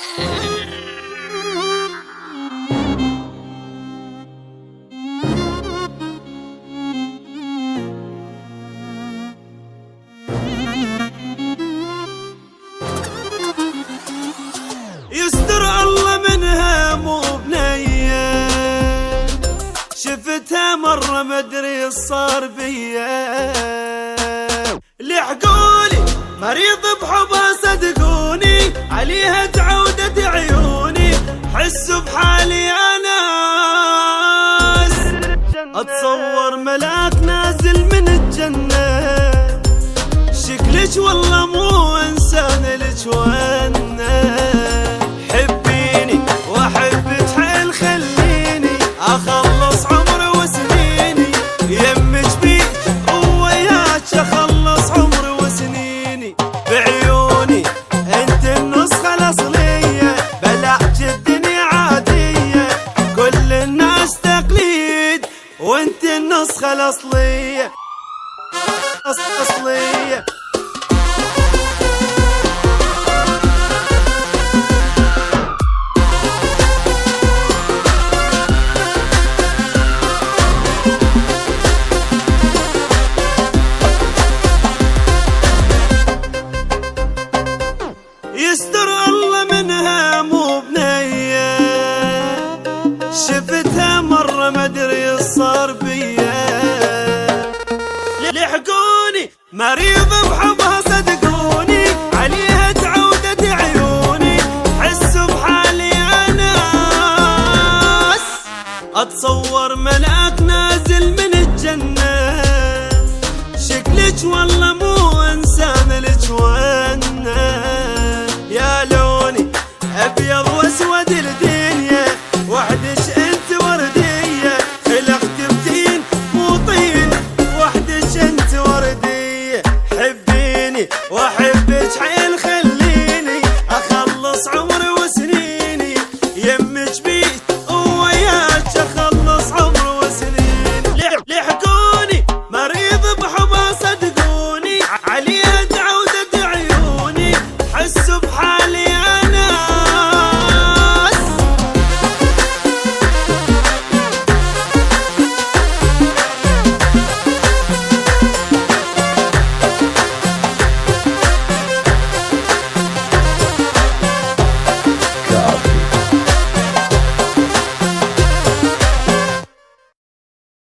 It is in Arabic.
يستر الله منها مو بنية، شفتها مرة مدري صار بيا. لحقولي مريض بحبها صدقوني، عليها تعودت عيوني، حسوا بحالي يا ناس. اتصور ملاك نازل من الجنة، شكلك والله مو انسان لك وانا. حبيني واحبك حيل، خليني اخلص عمري وسنيني، يمك بيك ووياك اخلص عمري وسنيني. بعيوني انت النسخة الاصلية، بلعت الدنيا عادية، كل الناس تقليد وانت النسخة الاصلية أصلية. يستر الله منها مو بنية، شفتها مرة مدري صار بيا. لحقوني مريض بحبها صدقوني، عليها تعودت عيوني، حسوا بحالي يا ناس. اتصور ملاك نازل من الجنة، شكلك والله مو انسان لك وانا. يا لوني ابيض واسود الدنيا، وحدش انت وردية، خلقت بتين مو طين، وحدش انت وردية. حبيني